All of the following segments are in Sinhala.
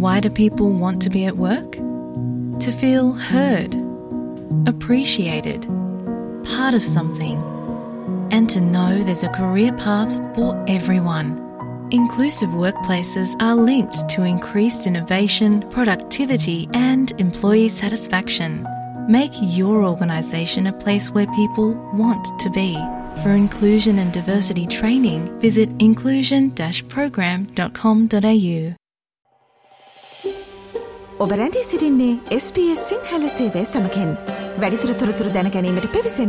Why do people want to be at work? To feel heard, appreciated, part of something, and to know there's a career path for everyone. Inclusive workplaces are linked to increased innovation, productivity, and employee satisfaction. Make your organisation a place where people want to be. For inclusion and diversity training, visit inclusion-program.com.au. ඔබ රැඳී සිටින්නේ SBS සිංහල සේවය සමගින්. වැඩිදුර තොරතුරු දැන ගැනීමට පිවිසන්න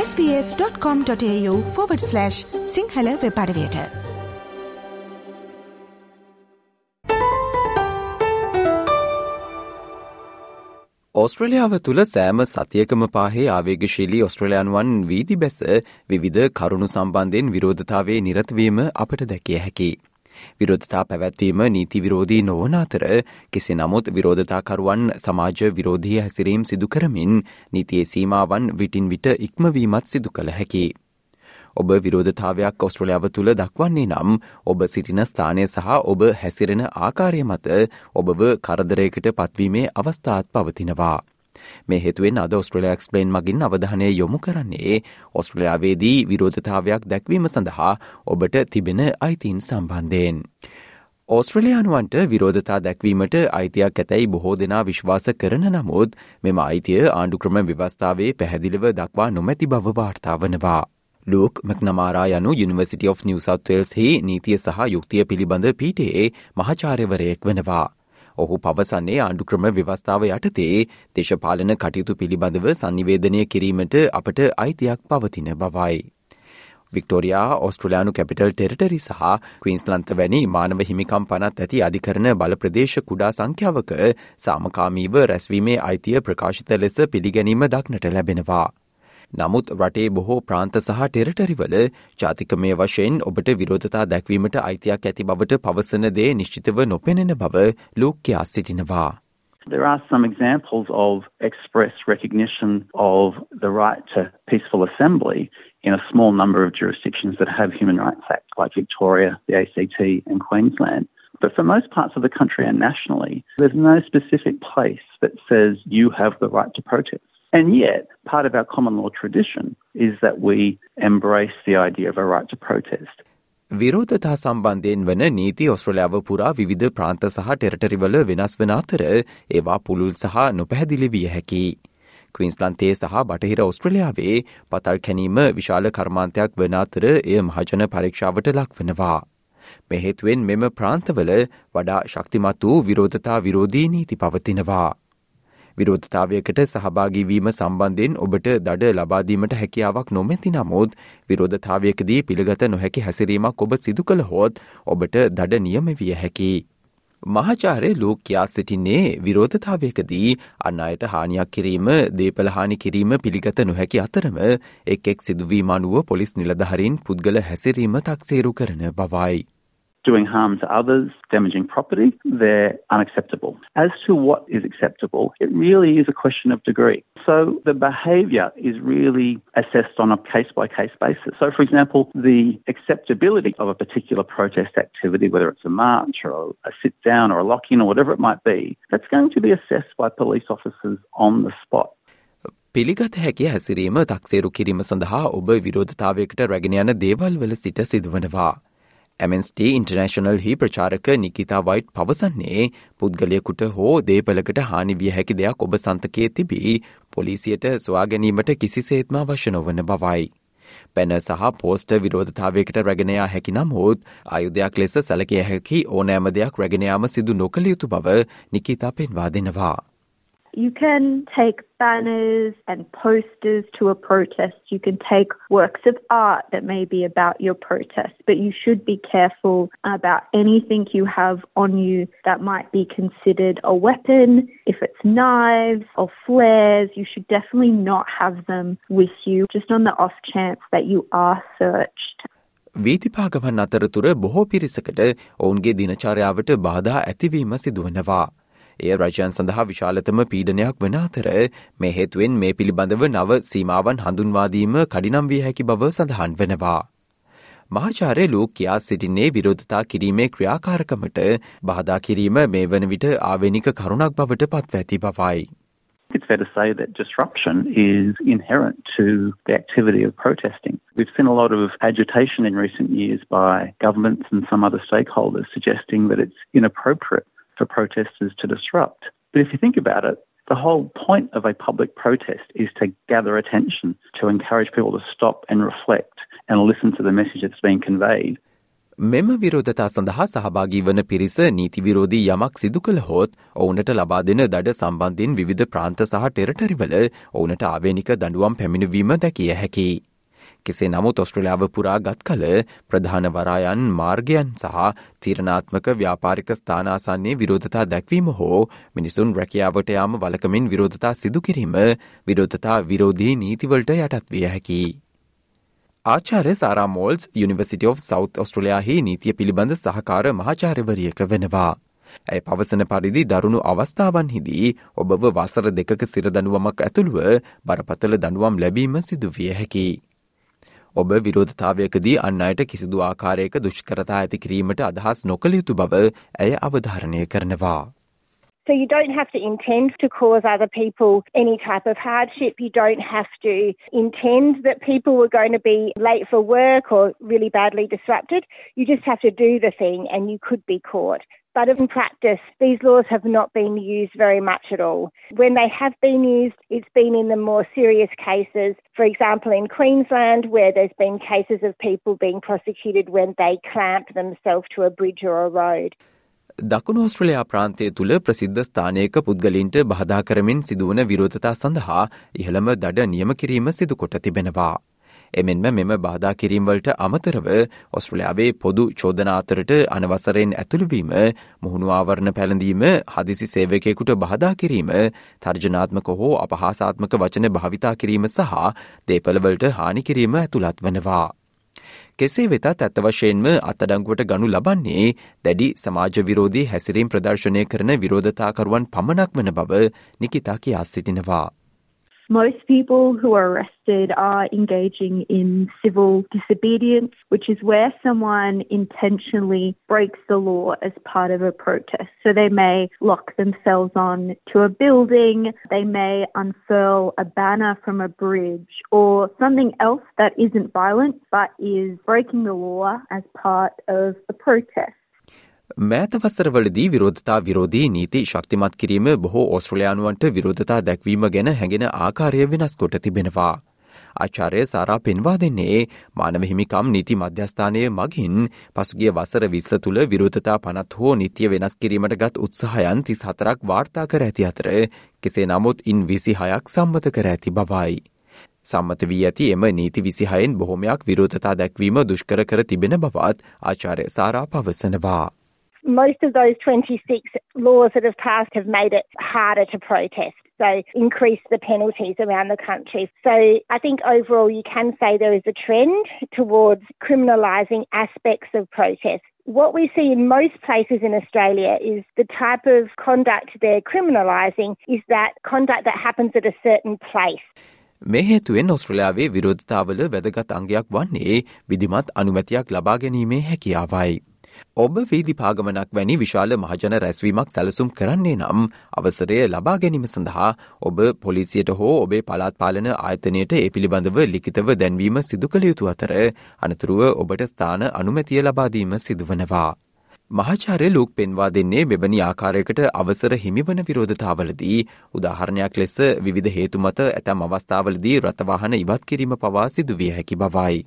sbs.com.au/සිංහල වෙබ් අඩවියට. ඕස්ට්‍රේලියාව තුළ සෑම සතියකම පාහේ ආවේගශීලී ඔස්ට්‍රේලියානුවන් වීදි බැස විවිධ කරුණු සම්බන්ධයෙන් විරෝධතාවයේ නිරතවීම අපට දැකිය හැකි. විරෝධතා පැවැත්වීම නීති විරෝධී නොවන අතර කෙසේ නමුත් විරෝධතාකරුවන් සමාජ විරෝධී හැසිරීම් සිදු කරමින් නීතියේ සීමාවන් විටින් විට ඉක්මවීමත් සිදු කළ හැකි. ඔබ විරෝධතාවයක් ඔස්ට්‍රේලියාව තුළ දක්වන්නේ නම් ඔබ සිටින ස්ථානය සහ ඔබ හැසිරෙන ආකාරය මත ඔබව කරදරයකට පත්වීමේ අවස්ථාත් පවතිනවා. මේ හේතුවෙන් අද ඔස්ට්‍රේලියා එක්ස්ප්ලේන් මගින් අවධානය යොමු කරන්නේ ඔස්ට්‍රේලියාවේදී විරෝධතාවයක් දැක්වීම සඳහා ඔබට තිබෙන අයිතීන් සම්බන්ධයෙන්. ඕස්ට්‍රේලියානුවන්ට විරෝධතා දැක්වීමට අයිතියක් ඇතැයි බොහෝ දෙනා විශ්වාස කරන නමුත් මෙම අයිතිය ආණ්ඩුක්‍රම ව්‍යවස්ථාවේ පැහැදිලිව දක්වා නොමැති බව වාර්තා වනවා. ලූක් මැක්නමාරා යනු University of New South Wales හි නීතිය සහ යුක්තිය පිළිබඳ පීඨයේ මහාචාර්යවරයෙක් වෙනවා. ඔහු පවසන්නේ ආණ්ඩුක්‍රම ව්‍යවස්ථාව යටතේ දේශපාලන කටයුතු පිළිබඳව සංනිවේදනය කිරීමට අපට අයිතියක් පවතින බවයි. වික්ටෝරියා, ඕස්ට්‍රේලියානු කැපිටල් ටෙරිටරි සහ ක්වීන්ස්ලන්ත වැනි මානව හිමිකම් පනත් ඇති අධිකරණ බල ප්‍රදේශ කුඩා සංඛ්‍යාවක සාමකාමීව රැස්වීමේ අයිතිය ප්‍රකාශිත ලෙස පිළිගැනීම දක්නට ලැබෙනවා. නමුත් රටේ බොහෝ ප්‍රාන්ත සහ ටෙරිටරිවල ජාතිකමය වශයෙන් ඔබට විරෝධතා දැක්වීමට අයිතියක් ඇති බවට පවසන දේ නිශ්චිතව නොපෙනෙන බව ලූක් කියා සිටිනවා. There are some examples of express recognition of the right to peaceful assembly in a small number of jurisdictions that have human rights acts like Victoria, the ACT and Queensland. But for most parts of the country and nationally, there's no specific place that says you have the right to protest. And yet, part of our common law tradition is that we embrace the idea of a right to protest. විරෝධතා සම්බන්ධයෙන් වන නීති ඔස්ට්‍රේලියාව පුරා විවිධ ප්‍රාන්ත සහ ටෙරිටරිවල වෙනස් වන අතර ඒවා පුළුල් සහ නොපැහැදිලි විය හැකි. ක්වීන්ස්ලන්තයේ සහ බටහිර ඔස්ට්‍රේලියාවේ පතල් කැනීම විශාල කර්මාන්තයක් වන අතර එය මහජන පරීක්ෂාවට ලක්වනවා. මේ හේතුවෙන් මෙම ප්‍රාන්තවල වඩා ශක්තිමත් වූ විරෝධතා විරෝධී නීති පවතිනවා. විරෝධතාවයකට සහභාගී වීම සම්බන්ධයෙන් ඔබට දඩ ලබා දීමට හැකියාවක් නොමැති නමුත් විරෝධතාවයකදී පිළිගත නොහැකි හැසිරීමක් ඔබ සිදු කළහොත් ඔබට දඩ නියම විය හැකි. මහාචාර්ය ලූක් කියා සිටින්නේ විරෝධතාවයකදී අන් අයට හානියක් කිරීම, දේපල හානි කිරීම පිළිගත නොහැකි අතරම එක් සිදුවීම අනුව පොලිස් නිලධාරීන් පුද්ගල හැසිරීම තක්සේරු කරන බවයි. Doing harm to others, damaging property, they're unacceptable. As to what is acceptable, it really is a question of degree. So the behaviour is really assessed on a case-by-case basis. So, for example, the acceptability of a particular protest activity, whether it's a march or a sit-down or a lock-in or whatever it might be, that's going to be assessed by police officers on the spot. පිළිගත හැකි හැසිරීම තක්සේරු කිරීම සඳහා ඔබ විරෝධතාවයකට රැගෙන යන දේවල් වල සිට සිදුවනවා. MNST ඉන්ටර්නැෂනල් හි ප්‍රචාරක නිකිතා වයිට් පවසන්නේ පුද්ගලයෙකුට හෝ දේපලකට හානි විය හැකි දෙයක් ඔබ සන්තකයේ තිබී පොලිසියට සොයා ගැනීමට කිසිසේත්ම අවශ්‍ය නොවන බවයි. පැන සහ පෝස්ට විරෝධතාවයකට රැගෙන යා හැකි නමුත් ආයුධයක් ලෙස සැලකිය හැකි ඕනෑම දෙයක් රැගෙන යාම සිදු නොකළ යුතු බව නිකිතා පෙන්වා දෙනවා. You can take banners and posters to a protest. You can take works of art that may be about your protest, but you should be careful about anything you have on you that might be considered a weapon. If it's knives or flares, you should definitely not have them with you, just on the off chance that you are searched. වීතිපාගමන් අතරතුර බොහෝ පිරිසකට ඔවුන්ගේ දිනචර්යාවට බාධා ඇතිවීම සිදුවනවා. එය රජයන් සඳහා විශාලතම පීඩනයක් වන අතර මේ හේතුවෙන් මේ පිළිබඳව නව සීමාවන් හඳුන්වාදීම කඩිනම් විය හැකි බව සඳහන් වෙනවා. මහාචාර්ය ලූක් කියා සිටින්නේ විරෝධතා කිරීමේ ක්‍රියාකාරකමට බාධා කිරීම මේ වන විට ආවේනික කරුණක් බවට පත්ව ඇති බවයි. It's fair to say that disruption is inherent to the activity of protesting. We've seen a lot of agitation in recent years by governments and some other stakeholders suggesting that it's inappropriate for protesters to disrupt. But if you think about it, the whole point of a public protest is to gather attention, to encourage people to stop and reflect and listen to the message that's being conveyed. මෙම විරෝධතා සඳහා සහභාගී වන පිරිස නීති විරෝධී යමක් සිදු කළහොත් ඔවුනට ලබා දෙන දඩ සම්බන්ධයෙන් විවිධ ප්‍රාන්ත සහ ටෙරටරිවල ඔවුනට ආවේනික දඬුවම් පැමිණවීම දැකිය හැකියි. කෙසේ නමුත් ඔස්ට්‍රේලියාව පුරා ගත් කල ප්‍රධාන වරායන් මාර්ගයන් සහ තීරණාත්මක ව්‍යාපාරික ස්ථාන ආසන්නයේ විරෝධතා දැක්වීම හෝ මිනිසුන් රැකියාවට යාම වළකමින් විරෝධතා සිදු කිරීම විරෝධතා විරෝධී නීතිවලට යටත් විය හැකියි. ආචාර්ය Sarah Moles university of South ඔස්ට්‍රේලියාහි නීතිය පිළිබඳ සහකාර මහාචාර්යවරියක වෙනවා. ඇය පවසන පරිදි දරුණු අවස්ථාවන්හිදී ඔබව වසර 2ක සිර දඬුවමක් ඇතුළුව බරපතල දඬුවම් ලැබීම සිදු විය හැකියි. ඔබ විරෝධතාවයකදී අන් අයට කිසිදු ආකාරයක දුෂ්කරතා ඇති කිරීමට අදහස් නොකළ යුතු බව ඇය අවධාරණය කරනවා. So you don't have to intend to cause other people any type of hardship. You don't have to intend that people were going to be late for work or really badly disrupted. You just have to do the thing and you could be caught. But in practice, these laws have not been used very much at all. When they have been used, it's been in the more serious cases. For example, in Queensland, where there's been cases of people being prosecuted when they clamped themselves to a bridge or a road. දකුණු ඔස්ට්‍රේලියා ප්‍රාන්තය තුළ ප්‍රසිද්ධ ස්ථානයක පුද්ගලින්ට බාධා කරමින් සිදුවන විරෝධතා සඳහා ඉහළම දඩ නියම කිරීම සිදු කොට තිබෙනවා. එමෙන්ම මෙම බාධා කිරීම්වලට අමතරව ඔස්ට්‍රේලියාවේ පොදු චෝදනා අතරට අනවසරයෙන් ඇතුළුවීම, මුහුණු ආවරණ පැළඳීම, හදිසි සේවකයෙකුට බාධා කිරීම, තර්ජනාත්මක හෝ අපහාසාත්මක වචන භාවිතා කිරීම සහ දේපළවලට හානි කිරීම ඇතුළත් වනවා. කෙසේ වෙතත් ඇත්ත වශයෙන්ම අත්අඩංගුවට ගනු ලබන්නේ දැඩි සමාජ විරෝධී හැසිරීම් ප්‍රදර්ශනය කරන විරෝධතාකරුවන් පමණක් වන බව නිකිතා කියා සිටිනවා. Most people who are arrested are engaging in civil disobedience, which is where someone intentionally breaks the law as part of a protest. So they may lock themselves on to a building, they may unfurl a banner from a bridge, or something else that isn't violent but is breaking the law as part of a protest. මෑත වසරවලදී විරෝධතා විරෝධී නීති ශක්තිමත් කිරීම බොහෝ ඕස්ට්‍රේලියානුවන්ට විරෝධතා දැක්වීම ගැන හැඟෙන ආකාරය වෙනස් කොට තිබෙනවා. ආචාර්ය සාරා පෙන්වා දෙන්නේ මානව හිමිකම් නීති මධ්‍යස්ථානයේ මගින් පසුගිය වසර 20 තුළ විරෝධතා 50 හෝ නීතිය වෙනස් කිරීමට ගත් උත්සාහයන් 34ක් වාර්තා කර ඇති අතර කෙසේ නමුත් ඉන් 26ක් සම්මත කර ඇති බවයි. සම්මත වී ඇති එම නීති 26න් බොහෝමයක් විරෝධතා දැක්වීම දුෂ්කර කර තිබෙන බවත් ආචාර්ය සාරා පවසනවා. Most of those 26 laws that have passed have made it harder to protest, so increase the penalties around the country. So I think overall you can say there is a trend towards criminalising aspects of protest. What we see in most places in Australia is the type of conduct they're criminalising is that conduct that happens at a certain place. මේ හේතුවෙන් ඔස්ට්‍රේලියාවේ විරෝධතාවල වැදගත් අංගයක් වන්නේ විධිමත් අනුමැතියක් ලබා ගැනීමේ හැකියාවයි. ඔබ වීදි පාගමනක් වැනි විශාල මහජන රැස්වීමක් සැලසුම් කරන්නේ නම් අවසරය ලබා ගැනීම සඳහා ඔබ පොලිසියට හෝ ඔබේ පළාත් පාලන ආයතනයට ඒ පිළිබඳව ලිඛිතව දැන්වීම සිදු කළ යුතු අතර අනතුරුව ඔබට ස්ථාන අනුමැතිය ලබා දීම සිදුවනවා. මහාචාර්ය ලූක් පෙන්වා දෙන්නේ මෙවැනි ආකාරයකට අවසර හිමිවන විරෝධතාවලදී උදාහරණයක් ලෙස විවිධ හේතු මත ඇතැම් අවස්ථාවලදී රථවාහන ඉවත් කිරීම පවා සිදු විය හැකි බවයි.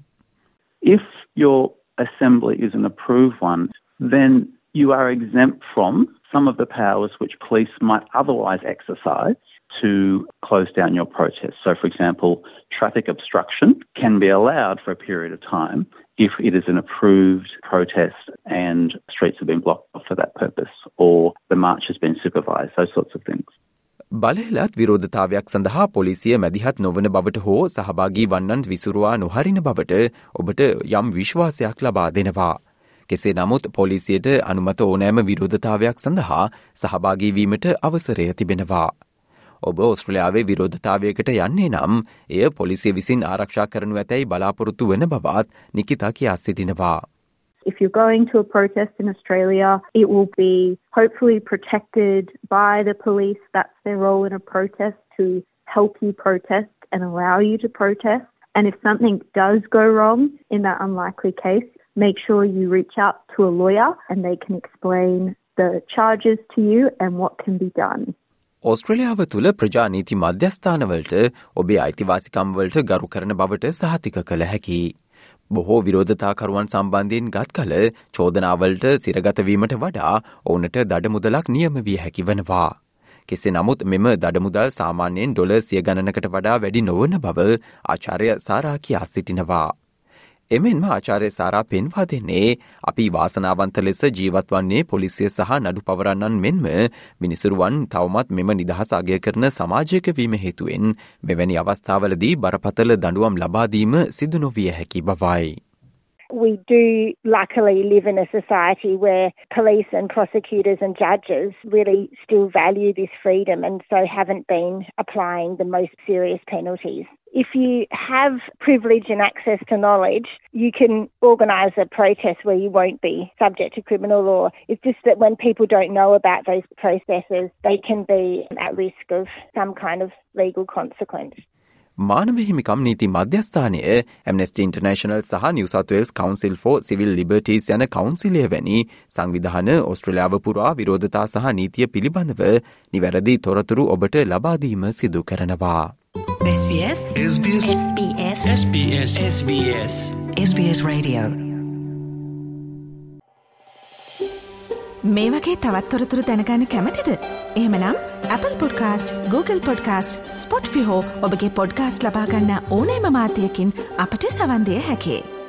If your assembly is an approved one, then you are exempt from some of the powers which police might otherwise exercise to close down your protest. So, for example, traffic obstruction can be allowed for a period of time if it is an approved protest and streets have been blocked off for that purpose, or the march has been supervised, those sorts of things. බලහෙලත් විරෝධතාවයක් සඳහා පොලිසිය මැදිහත් නොවන බවට හෝ සහභාගී වන්නන් විසුරුවා නොහරින බවට ඔබට යම් විශ්වාසයක් ලබා දෙනවා. කෙසේ නමුත් පොලිසියට අනුමත ඕනෑම විරෝධතාවයක් සඳහා සහභාගී වීමට අවසරය තිබෙනවා. ඔබ ඕස්ට්‍රේලියාවේ විරෝධතාවයකට යන්නේ නම් එය පොලිසිය විසින් ආරක්ෂා කරනු ඇතැයි බලාපොරොත්තු වන බවත් නිකිතා කියා සිටිනවා. If you're going to a protest in Australia, it will be hopefully protected by the police. That's their role in a protest, to help you protest and allow you to protest. And if something does go wrong in that unlikely case, make sure you reach out to a lawyer and they can explain the charges to you and what can be done. ඕස්ට්‍රේලියාව තුළ ප්‍රජානීති මධ්‍යස්ථානවලට ඔබේ අයිතිවාසිකම්වලට ගරු කරන බවට සහතික කළ හැකි. බොහෝ විරෝධතාකරුවන් සම්බන්ධයෙන් ගත් කල චෝදනාවලට සිරගතවීමට වඩා ඔවුනට දඩමුදලක් නියම විය හැකි වනවා. කෙසේ නමුත් මෙම දඩමුදල් සාමාන්‍යයෙන් $100 ගණනකට වඩා වැඩි නොවන බව ආචාර්ය සාරා කියා සිටිනවා. එමෙන්ම ආචාර්ය සාරා පෙන්වා දෙන්නේ අපි වාසනාවන්ත ලෙස ජීවත් වන්නේ පොලිසිය සහ නඩු පවරන්නන් මෙන්ම මිනිසුරුවන් තවමත් මෙම නිදහස අගය කරන සමාජයක වීම හේතුවෙන් මෙවැනි අවස්ථාවලදී බරපතල දඬුවම් ලබා දීම සිදු නොවිය හැකි බවයි. We do luckily live in a society where police and prosecutors and judges really still value this freedom and so haven't been applying the most serious penalties. If you have privilege and access to knowledge, you can organise a protest where you won't be subject to criminal law. It's just that when people don't know about those processes, they can be at risk of some kind of legal consequence. මානව හිමිකම් නීති මධ්‍යස්ථානය ඇම්නෙස්ටි ඉන්ටර්නේෂනල් සහ New South Wales Council for Civil Liberties යන කවුන්සිලය වැනි සංවිධාන ඕස්ට්‍රේලියාව පුරා විරෝධතා සහ නීතිය පිළිබඳව නිවැරදි තොරතුරු ඔබට ලබා දීම සිදු කරනවා. SBS SBS SBS SBS SBS SBS Radio. මේ වගේ තවත් තොරතුරු දැනගන්න කැමතිද? එහෙමනම් Apple Podcast, Google Podcast, Spotify හෝ ඔබගේ podcast ලබා ගන්න ඕනෑම මාධ්‍යයකින් අපට සවන් දිය හැකියි.